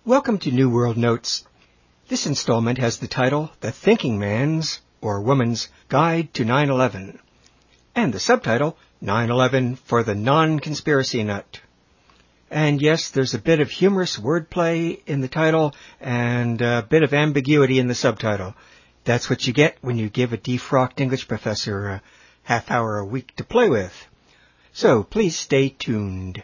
Welcome to New World Notes. This installment has the title, The Thinking Man's, or Woman's, Guide to 9/11, and the subtitle, 9/11 for the Non-Conspiracy Nut. And yes, there's a bit of humorous wordplay in the title and a bit of ambiguity in the subtitle. That's what you get when you give a defrocked English professor a half hour a week to play with. So please stay tuned.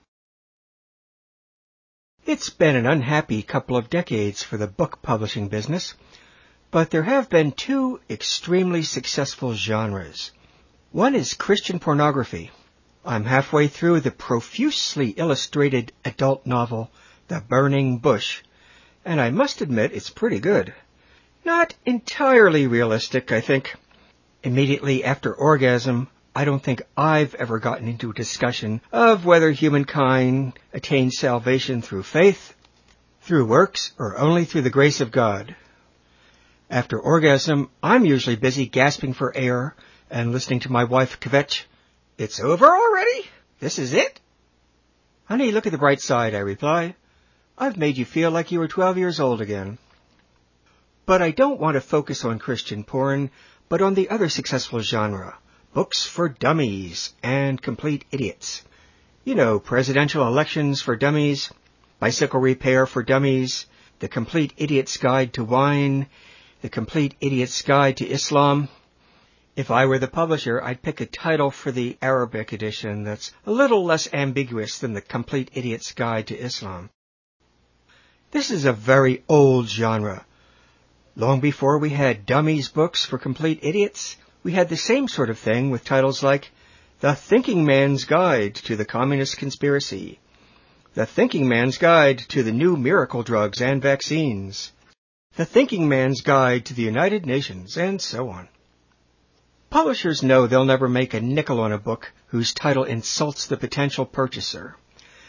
It's been an unhappy couple of decades for the book publishing business, but there have been two extremely successful genres. One is Christian pornography. I'm halfway through the profusely illustrated adult novel, The Burning Bush, and I must admit it's pretty good. Not entirely realistic, I think. Immediately after Orgasm, I don't think I've ever gotten into a discussion of whether humankind attains salvation through faith, through works, or only through the grace of God. After Orgasm, I'm usually busy gasping for air and listening to my wife kvetch, "It's over already? This is it?" "Honey, look at the bright side," I reply. "I've made you feel like you were 12 years old again." But I don't want to focus on Christian porn, but on the other successful genre, books for dummies and complete idiots. You know, Presidential Elections for Dummies, Bicycle Repair for Dummies, The Complete Idiot's Guide to Wine, The Complete Idiot's Guide to Islam. If I were the publisher, I'd pick a title for the Arabic edition that's a little less ambiguous than The Complete Idiot's Guide to Islam. This is a very old genre. Long before we had dummies books for complete idiots, we had the same sort of thing with titles like The Thinking Man's Guide to the Communist Conspiracy, The Thinking Man's Guide to the New Miracle Drugs and Vaccines, The Thinking Man's Guide to the United Nations, and so on. Publishers know they'll never make a nickel on a book whose title insults the potential purchaser.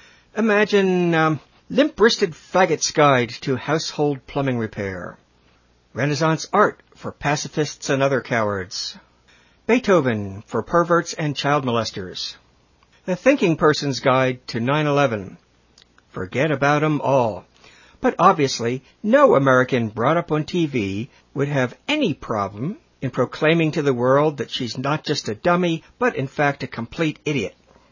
Imagine Limp-Wristed Faggot's Guide to Household Plumbing Repair, Renaissance Art for Pacifists and Other Cowards, Beethoven for Perverts and Child Molesters, The Thinking Person's Guide to 9/11. Forget about 'em all. But obviously, no American brought up on TV would have any problem in proclaiming to the world that she's not just a dummy, but in fact a complete idiot.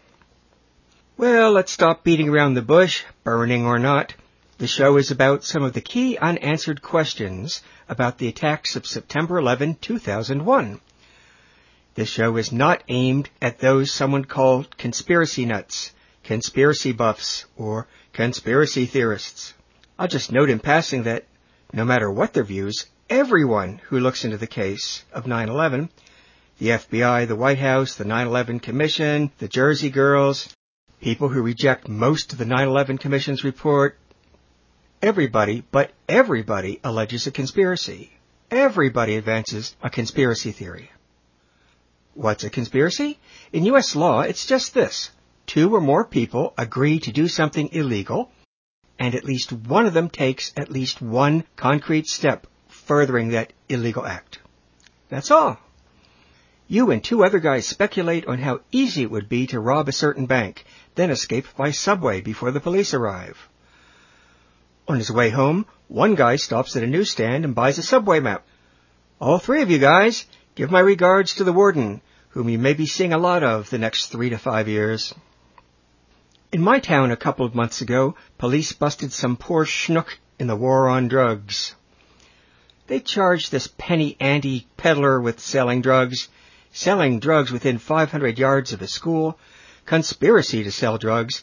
Well, let's stop beating around the bush, burning or not. The show is about some of the key unanswered questions about the attacks of September 11, 2001. This show is not aimed at those someone called conspiracy nuts, conspiracy buffs, or conspiracy theorists. I'll just note in passing that, no matter what their views, everyone who looks into the case of 9/11, the FBI, the White House, the 9/11 Commission, the Jersey Girls, people who reject most of the 9/11 Commission's report, everybody, but everybody alleges a conspiracy. Everybody advances a conspiracy theory. What's a conspiracy? In U.S. law, it's just this. Two or more people agree to do something illegal, and at least one of them takes at least one concrete step furthering that illegal act. That's all. You and two other guys speculate on how easy it would be to rob a certain bank, then escape by subway before the police arrive. On his way home, one guy stops at a newsstand and buys a subway map. "All three of you guys, give my regards to the warden, whom you may be seeing a lot of the next 3 to 5 years. In my town a couple of months ago, police busted some poor schnook in the war on drugs. They charged this penny ante peddler with selling drugs within 500 yards of a school, conspiracy to sell drugs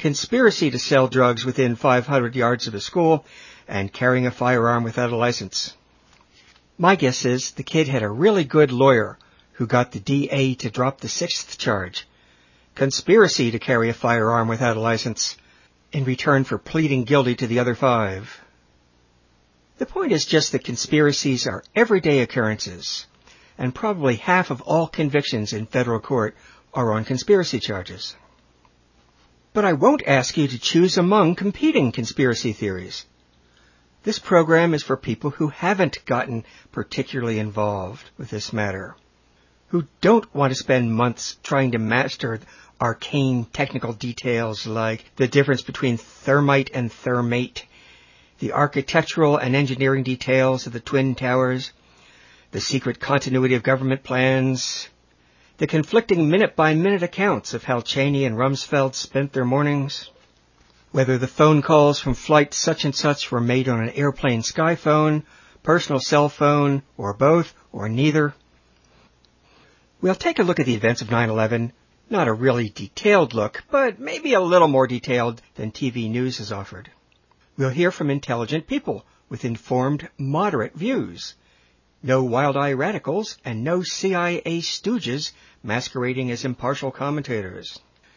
within 500 yards of a school, and carrying a firearm without a license. My guess is the kid had a really good lawyer who got the DA to drop the 6th charge, conspiracy to carry a firearm without a license, in return for pleading guilty to the other 5. The point is just that conspiracies are everyday occurrences, and probably half of all convictions in federal court are on conspiracy charges. But I won't ask you to choose among competing conspiracy theories. This program is for people who haven't gotten particularly involved with this matter, who don't want to spend months trying to master arcane technical details like the difference between thermite and thermate, The architectural and engineering details of the Twin Towers, the secret continuity of government plans, the conflicting minute-by-minute accounts of how Cheney and Rumsfeld spent their mornings, whether the phone calls from flight such and such were made on an airplane skyphone, personal cell phone, or both, or neither. We'll take a look at the events of 9/11, not a really detailed look, but maybe a little more detailed than TV news has offered. We'll hear from intelligent people with informed, moderate views. No wild-eye radicals and no CIA stooges masquerading as impartial commentators.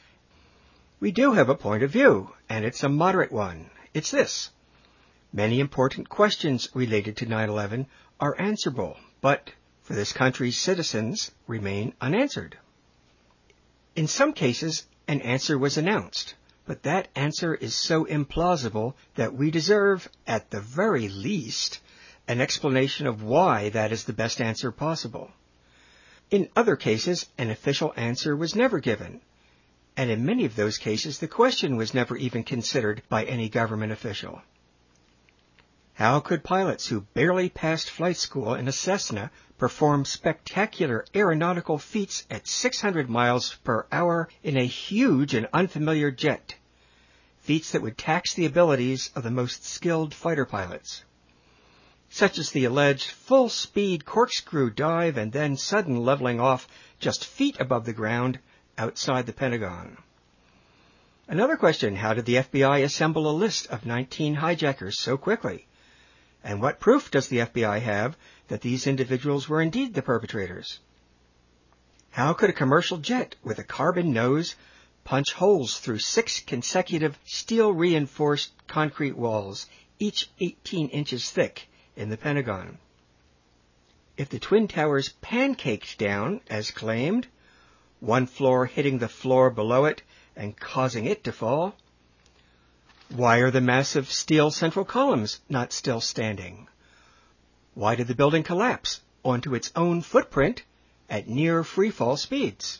We do have a point of view, and it's a moderate one. It's this. Many important questions related to 9/11 are answerable, but for this country's citizens remain unanswered. In some cases, an answer was announced, but that answer is so implausible that we deserve, at the very least, an explanation of why that is the best answer possible. In other cases, an official answer was never given, and in many of those cases, the question was never even considered by any government official. How could pilots who barely passed flight school in a Cessna perform spectacular aeronautical feats at 600 miles per hour in a huge and unfamiliar jet? Feats that would tax the abilities of the most skilled fighter pilots, such as the alleged full-speed corkscrew dive and then sudden leveling off just feet above the ground outside the Pentagon. Another question, how did the FBI assemble a list of 19 hijackers so quickly? And what proof does the FBI have that these individuals were indeed the perpetrators? How could a commercial jet with a carbon nose punch holes through 6 consecutive steel-reinforced concrete walls, each 18 inches thick, in the Pentagon? If the Twin Towers pancaked down, as claimed, one floor hitting the floor below it and causing it to fall, why are the massive steel central columns not still standing? Why did the building collapse onto its own footprint at near freefall speeds?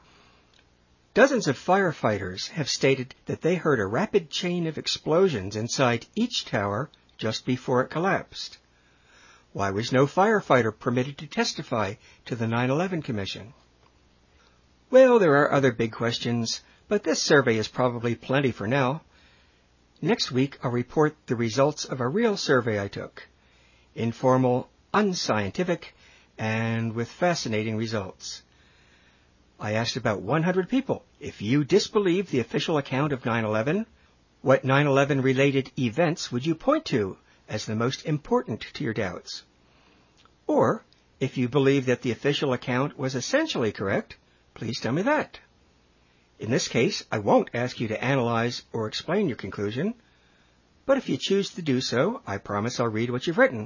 Dozens of firefighters have stated that they heard a rapid chain of explosions inside each tower just before it collapsed. Why was no firefighter permitted to testify to the 9/11 Commission? Well, there are other big questions, but this survey is probably plenty for now. Next week, I'll report the results of a real survey I took. Informal, unscientific, and with fascinating results. I asked about 100 people, if you disbelieve the official account of 9/11, what 9/11 related events would you point to as the most important to your doubts? Or, if you believe that the official account was essentially correct, please tell me that. In this case, I won't ask you to analyze or explain your conclusion, but if you choose to do so, I promise I'll read what you've written.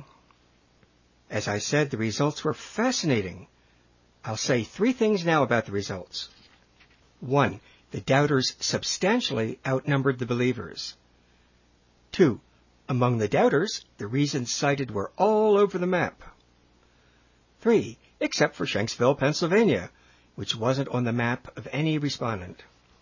As I said, the results were fascinating. I'll say 3 things now about the results. 1. The doubters substantially outnumbered the believers. 2. Among the doubters, the reasons cited were all over the map. 3. Except for Shanksville, Pennsylvania, which wasn't on the map of any respondent.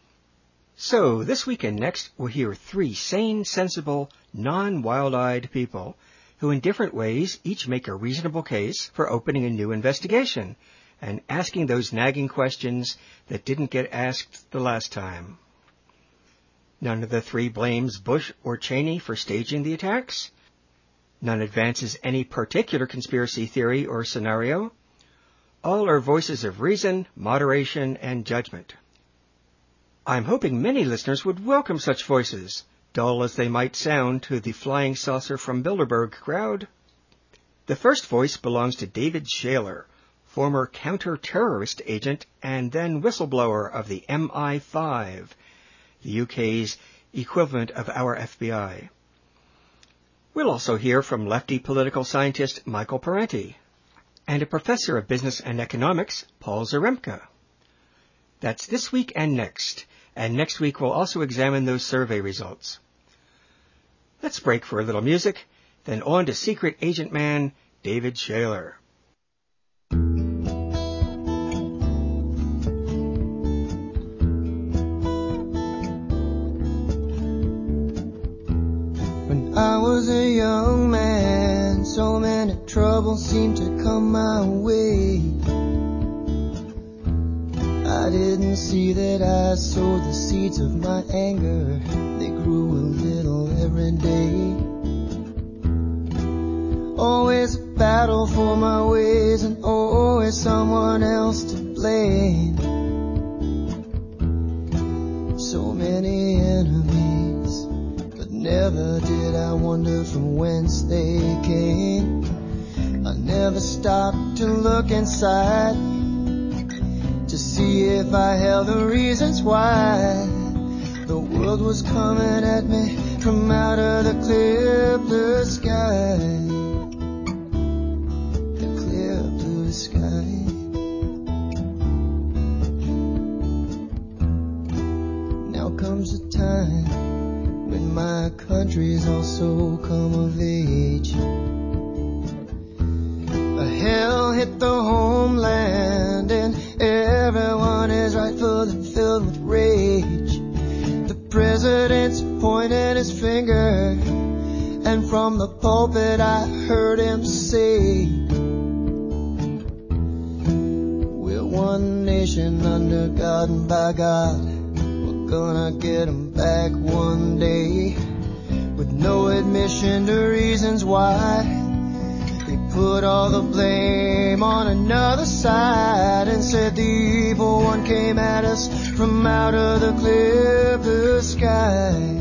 So, this week and next, we'll hear 3 sane, sensible, non-wild-eyed people who in different ways each make a reasonable case for opening a new investigation and asking those nagging questions that didn't get asked the last time. None of the 3 blames Bush or Cheney for staging the attacks. None advances any particular conspiracy theory or scenario. All are voices of reason, moderation, and judgment. I'm hoping many listeners would welcome such voices, dull as they might sound to the flying saucer from Bilderberg crowd. The first voice belongs to David Shayler, former counter-terrorist agent and then whistleblower of the MI5, the UK's equivalent of our FBI. We'll also hear from lefty political scientist Michael Parenti and a professor of business and economics, Paul Zaremka. That's this week and next week we'll also examine those survey results. Let's break for a little music, then on to secret agent man David Shayler. When I was a young man, so many troubles seemed to come my way. I didn't see that I sowed the seeds of my anger. They grew a little every day. Always a battle for my ways, and always someone else to blame. So many enemies, but never did I wonder from whence they came. I never stopped to look inside to see if I held the reasons why the world was coming at me from out of the clear blue sky. The clear blue sky. Now comes a time when my country's also come of age. A hell hit the homeland, and everyone is rightfully filled with rage. The president's pointing his finger, and from the pulpit I heard him say, we're one nation under God and by God. We're gonna get 'em back one day, with no admission to reasons why. They put all the blame on another side and said the evil one came at us from out of the clear blue sky.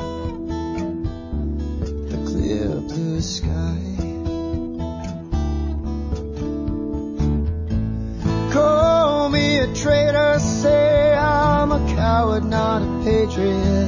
The clear blue sky. Call me a traitor, say I'm a coward, not a patriot.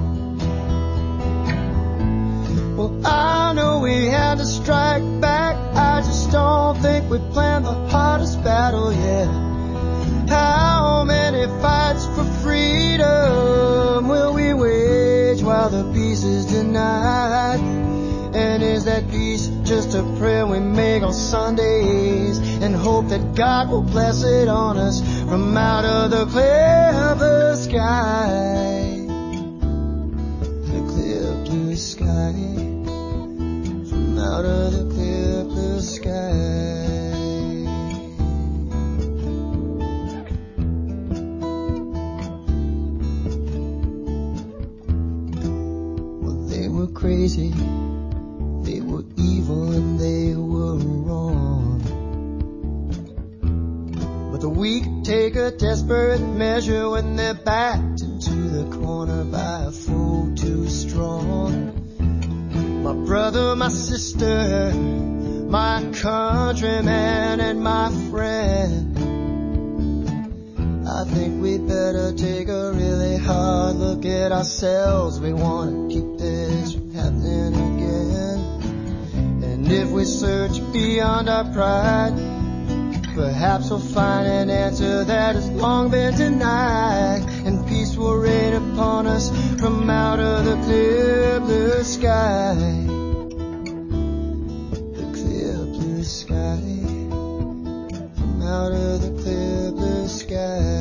Well, I know we had to strike back, I just don't think we planned the hardest battle yet. How many fights for freedom will we wage while the peace is denied? And is that peace just a prayer we make on Sundays and hope that God will bless it on us from out of the clear blue sky? The clear blue sky. From out of the clear blue sky. They were crazy, they were evil, and they were wrong. But the weak take a desperate measure when they're backed into the corner by a foe too strong. My brother, my sister, my countryman, and my friend, I think we better take a really hard look at ourselves. We want to keep this from happening again. And if we search beyond our pride, perhaps we'll find an answer that has long been denied, and peace will reign upon us from out of the clear blue sky. The clear blue sky. From out of the clear blue sky.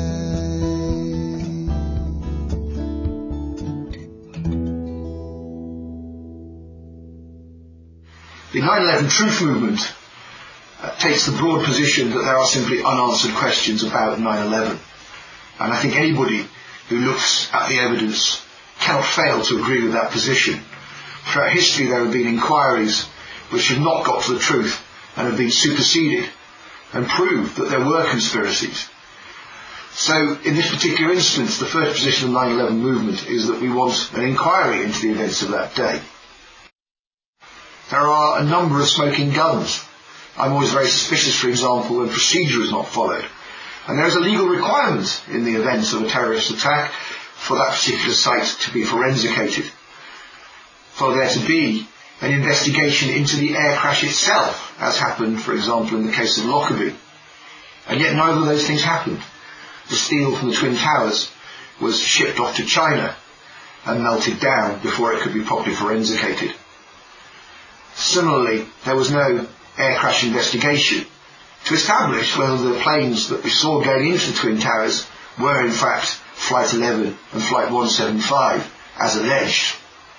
The 9/11 Truth Movement takes the broad position that there are simply unanswered questions about 9/11. And I think anybody who looks at the evidence cannot fail to agree with that position. Throughout history there have been inquiries which have not got to the truth and have been superseded and proved that there were conspiracies. So in this particular instance, the first position of the 9/11 movement is that we want an inquiry into the events of that day. There are a number of smoking guns. I'm always very suspicious, for example, when procedure is not followed. And there is a legal requirement in the event of a terrorist attack for that particular site to be forensicated, for there to be an investigation into the air crash itself, as happened, for example, in the case of Lockerbie. And yet neither of those things happened. The steel from the Twin Towers was shipped off to China and melted down before it could be properly forensicated. Similarly, there was no air crash investigation to establish whether the planes that we saw going into the Twin Towers were in fact Flight 11 and Flight 175, as alleged.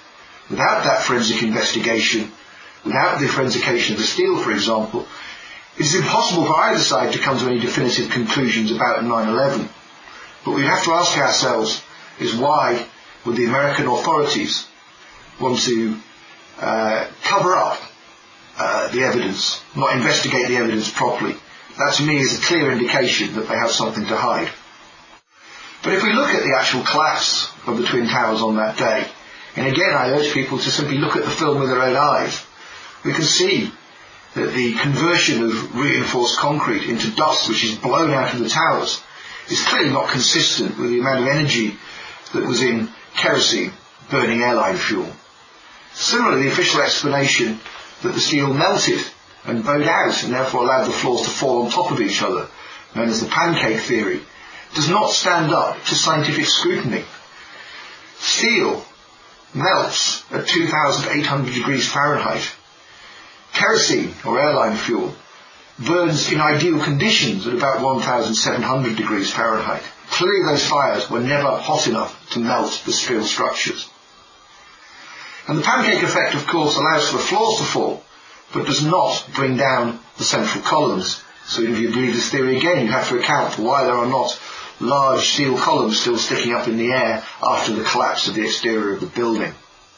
without that forensic investigation, without the forensication of the steel, for example, it is impossible for either side to come to any definitive conclusions about 9/11. But we have to ask ourselves is why would the American authorities want to cover up the evidence, not investigate the evidence properly? That to me is a clear indication that they have something to hide. But if we look at the actual collapse of the Twin Towers on that day, and again I urge people to simply look at the film with their own eyes, we can see that the conversion of reinforced concrete into dust which is blown out of the towers is clearly not consistent with the amount of energy that was in kerosene, burning airline fuel. Similarly, the official explanation that the steel melted and bowed out and therefore allowed the floors to fall on top of each other, known as the pancake theory, does not stand up to scientific scrutiny. Steel melts at 2,800 degrees Fahrenheit. Kerosene, or airline fuel, burns in ideal conditions at about 1,700 degrees Fahrenheit. Clearly those fires were never hot enough to melt the steel structures. And the pancake effect, of course, allows for the floors to fall, but does not bring down the central columns. So if you believe this theory again, you have to account for why there are not large steel columns still sticking up in the air after the collapse of the exterior of the building.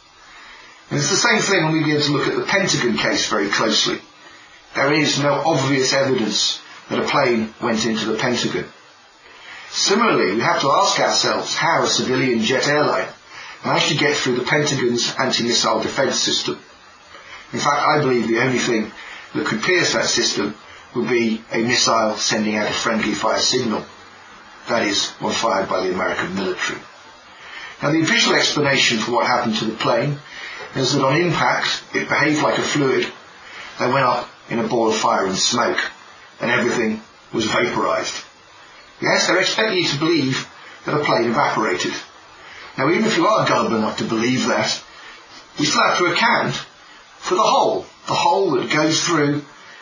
And it's the same thing when we begin to look at the Pentagon case very closely. There is no obvious evidence that a plane went into the Pentagon. Similarly, we have to ask ourselves how a civilian jet airline managed to get through the Pentagon's anti-missile defense system. In fact, I believe the only thing that could pierce that system would be a missile sending out a friendly fire signal. That is, one fired by the American military. Now, the official explanation for what happened to the plane is that on impact, it behaved like a fluid that went up in a ball of fire and smoke, and everything was vaporized. Yes, they're expecting you to believe that a plane evaporated. Now, even if you are gullible enough to believe that, we still have to account for the hole that goes through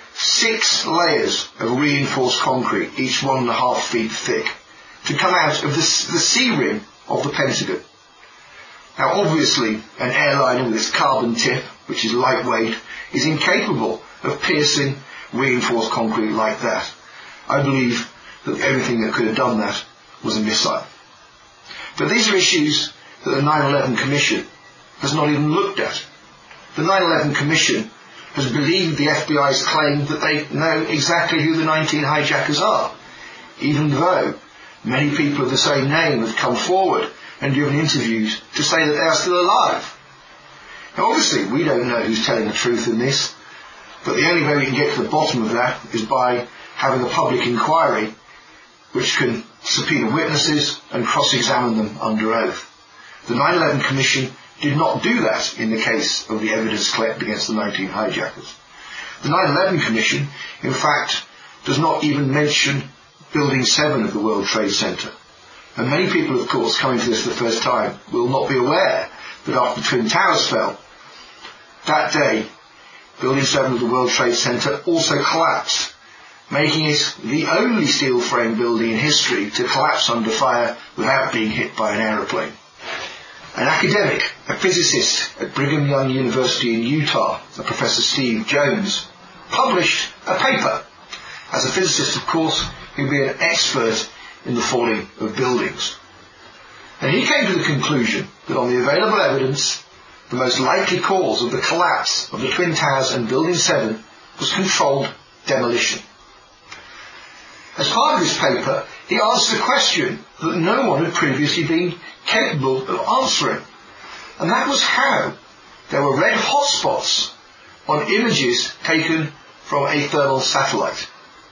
6 layers of reinforced concrete, each 1.5 feet thick, to come out of the sea rim of the Pentagon. Now, obviously, an airliner with its carbon tip, which is lightweight, is incapable of piercing reinforced concrete like that. I believe that the only thing that could have done that was a missile. But these are issues that the 9/11 Commission has not even looked at. The 9/11 Commission has believed the FBI's claim that they know exactly who the 19 hijackers are, even though many people of the same name have come forward and given interviews to say that they are still alive. Now, obviously, we don't know who's telling the truth in this, but the only way we can get to the bottom of that is by having a public inquiry which can subpoena witnesses and cross-examine them under oath. The 9/11 Commission did not do that in the case of the evidence collected against the 19 hijackers. The 9/11 Commission, in fact, does not even mention Building 7 of the World Trade Center. And many people, of course, coming to this for the first time, will not be aware that after the Twin Towers fell, that day, Building 7 of the World Trade Center also collapsed, making it the only steel frame building in history to collapse under fire without being hit by an aeroplane. An academic, a physicist at Brigham Young University in Utah, Professor Steve Jones, published a paper. As a physicist, of course, he'd be an expert in the falling of buildings. And he came to the conclusion that on the available evidence, the most likely cause of the collapse of the Twin Towers and Building 7 was controlled demolition. As part of his paper, he asked a question that no one had previously been capable of answering. And that was how there were red hotspots on images taken from a thermal satellite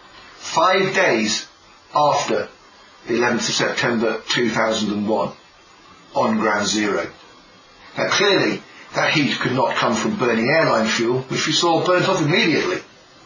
5 days after the 11th of September 2001 on ground zero. Now clearly that heat could not come from burning airline fuel, which we saw burnt off immediately.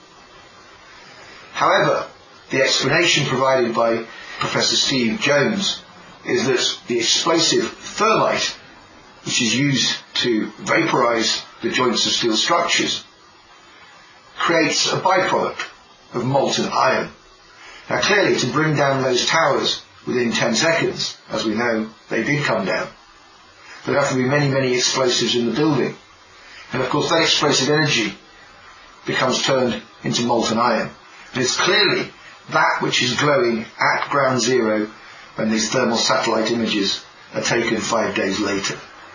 However, the explanation provided by Professor Steve Jones is that the explosive thermite, which is used to vaporize the joints of steel structures, creates a byproduct of molten iron. Now clearly, to bring down those towers within 10 seconds, as we know they did come down, There have to be many, many explosives in the building. And of course that explosive energy becomes turned into molten iron. And it's clearly that which is glowing at ground zero when these thermal satellite images are taken 5 days later.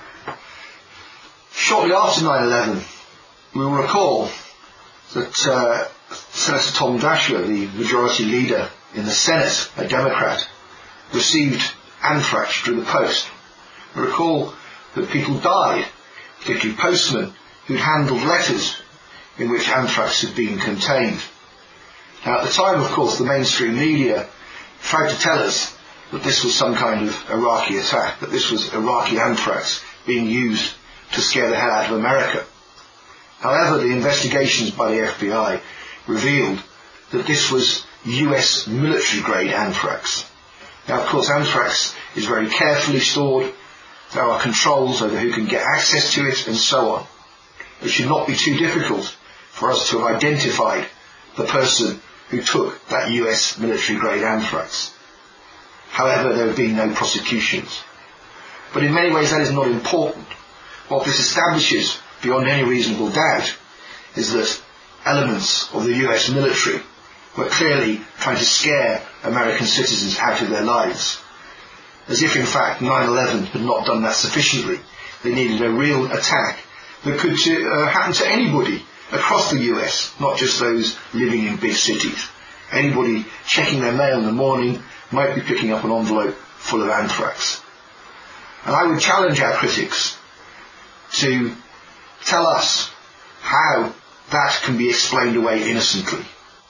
Shortly after 9/11, we will recall that Senator Tom Daschle, the majority leader in the Senate, a Democrat, received anthrax through the post. We recall that people died, particularly postmen who'd handled letters in which anthrax had been contained. Now at the time, of course, the mainstream media tried to tell us that this was some kind of Iraqi attack, that this was Iraqi anthrax being used to scare the hell out of America. However, the investigations by the FBI revealed that this was US military-grade anthrax. Now, of course, anthrax is very carefully stored. There are controls over who can get access to it and so on. It should not be too difficult for us to have identified the person who took that US military-grade anthrax. However, there have been no prosecutions. But in many ways that is not important. What this establishes, beyond any reasonable doubt, is that elements of the US military were clearly trying to scare American citizens out of their lives. As if in fact 9/11 had not done that sufficiently. They needed a real attack that could happen to anybody across the US, not just those living in big cities. Anybody checking their mail in the morning might be picking up an envelope full of anthrax. And I would challenge our critics to tell us how that can be explained away innocently.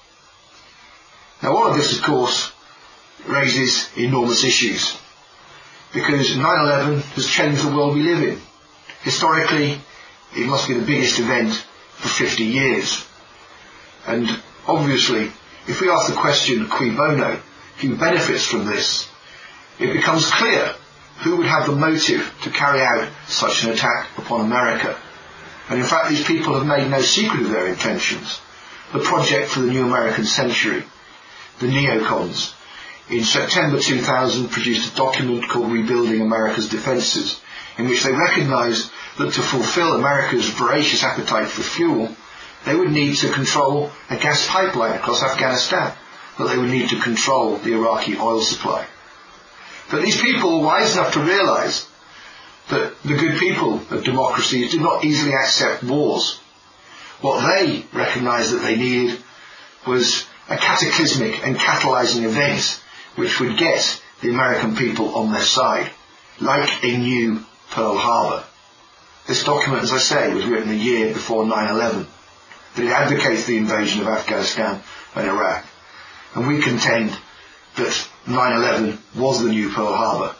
Now all of this, of course, raises enormous issues, because 9/11 has changed the world we live in. Historically, it must be the biggest event for 50 years. And obviously, if we ask the question, cui bono, who benefits from this, it becomes clear who would have the motive to carry out such an attack upon America. And in fact, these people have made no secret of their intentions. The Project for the New American Century, the neocons, in September 2000 produced a document called Rebuilding America's Defenses, in which they recognized that to fulfill America's voracious appetite for fuel, they would need to control a gas pipeline across Afghanistan, that they would need to control the Iraqi oil supply. But these people were wise enough to realize that the good people of democracies did not easily accept wars. What they recognized that they needed was a cataclysmic and catalyzing event which would get the American people on their side, like a new Pearl Harbor. This document, as I say, was written a year before 9/11, but it advocates the invasion of Afghanistan and Iraq. And we contend that 9/11 was the new Pearl Harbor,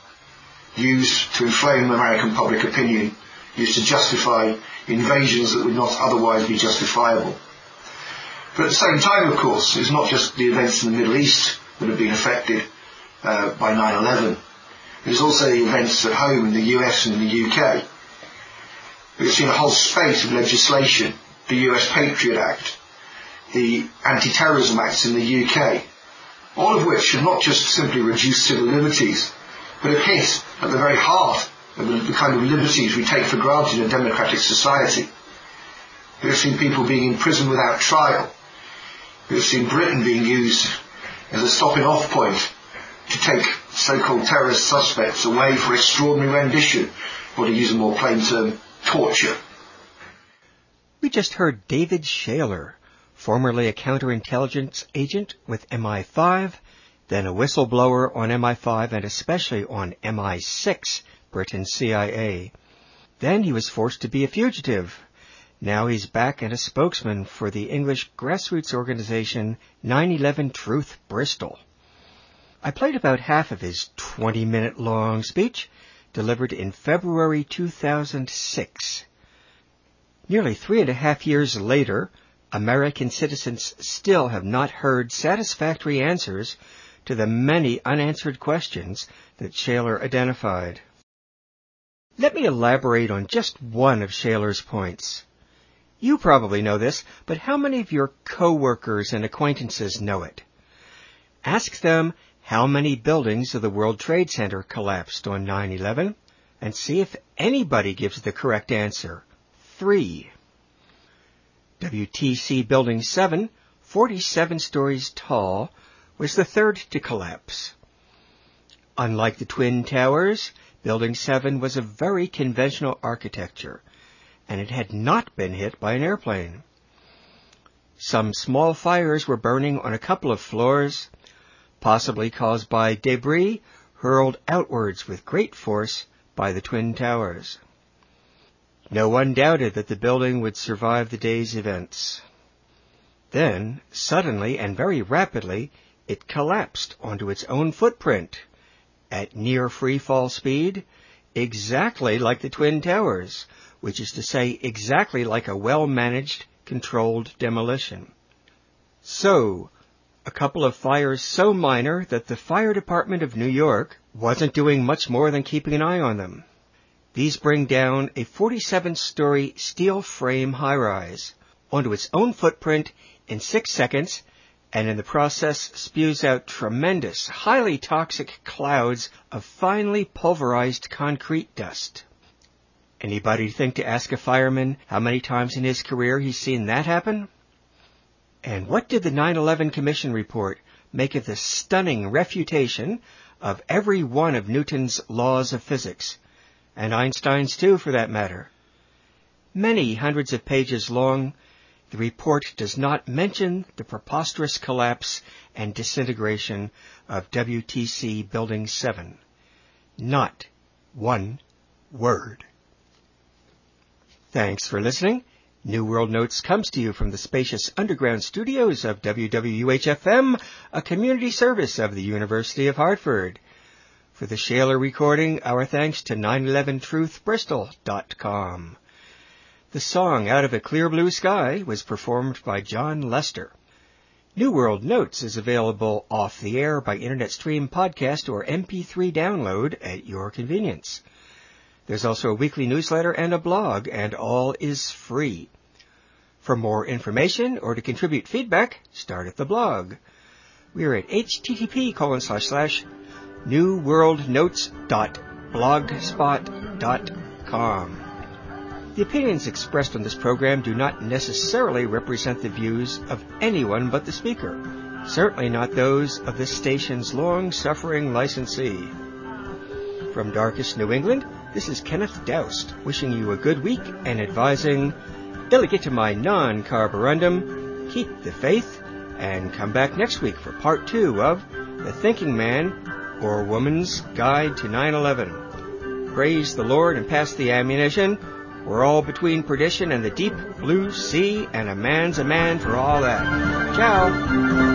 used to inflame American public opinion, used to justify invasions that would not otherwise be justifiable. But at the same time, of course, it's not just the events in the Middle East that have been affected by 9/11. It's also the events at home in the US and in the UK. We've seen a whole spate of legislation, the US Patriot Act, the Anti-Terrorism Acts in the UK, all of which have not just simply reduced civil liberties, but have hit at the very heart of the kind of liberties we take for granted in a democratic society. We have seen people being imprisoned without trial. We have seen Britain being used as a stopping-off point to take so-called terrorist suspects away for extraordinary rendition, or to use a more plain term, torture. We just heard David Shayler, formerly a counterintelligence agent with MI5, then a whistleblower on MI5 and especially on MI6, Britain's CIA. Then he was forced to be a fugitive. Now he's back and a spokesman for the English grassroots organization 9/11 Truth Bristol. I played about half of his 20-minute-long speech, delivered in February 2006. Nearly 3.5 years later, American citizens still have not heard satisfactory answers to the many unanswered questions that Shayler identified. Let me elaborate on just one of Shayler's points. You probably know this, but how many of your co-workers and acquaintances know it? Ask them how many buildings of the World Trade Center collapsed on 9/11, and see if anybody gives the correct answer. 3. WTC Building 7, 47 stories tall, was the third to collapse. Unlike the Twin Towers, Building 7 was a very conventional architecture, and it had not been hit by an airplane. Some small fires were burning on a couple of floors, possibly caused by debris hurled outwards with great force by the Twin Towers. No one doubted that the building would survive the day's events. Then, suddenly and very rapidly, it collapsed onto its own footprint, at near free-fall speed, exactly like the Twin Towers, which is to say exactly like a well-managed, controlled demolition. So, a couple of fires so minor that the fire department of New York wasn't doing much more than keeping an eye on them. These bring down a 47-story steel frame high-rise onto its own footprint in 6 seconds, and in the process spews out tremendous, highly toxic clouds of finely pulverized concrete dust. Anybody think to ask a fireman how many times in his career he's seen that happen? And what did the 9/11 Commission report make of the stunning refutation of every one of Newton's laws of physics, and Einstein's too, for that matter? Many hundreds of pages long, the report does not mention the preposterous collapse and disintegration of WTC Building 7. Not one word. Thanks for listening. New World Notes comes to you from the spacious underground studios of WWUH-FM, a community service of the University of Hartford. For the Shaler recording, our thanks to 911truthbristol.com. The song Out of a Clear Blue Sky was performed by John Lester. New World Notes is available off the air by internet stream, podcast, or MP3 download at your convenience. There's also a weekly newsletter and a blog, and all is free. For more information or to contribute feedback, start at the blog. We're at http://newworldnotes.blogspot.com. The opinions expressed on this program do not necessarily represent the views of anyone but the speaker, certainly not those of this station's long-suffering licensee. From darkest New England, this is Kenneth Doust, wishing you a good week and advising, Illegitimai non carborundum, keep the faith, and come back next week for part 2 of The Thinking Man or Woman's Guide to 9/11. Praise the Lord and pass the ammunition. We're all between perdition and the deep blue sea, and a man's a man for all that. Ciao!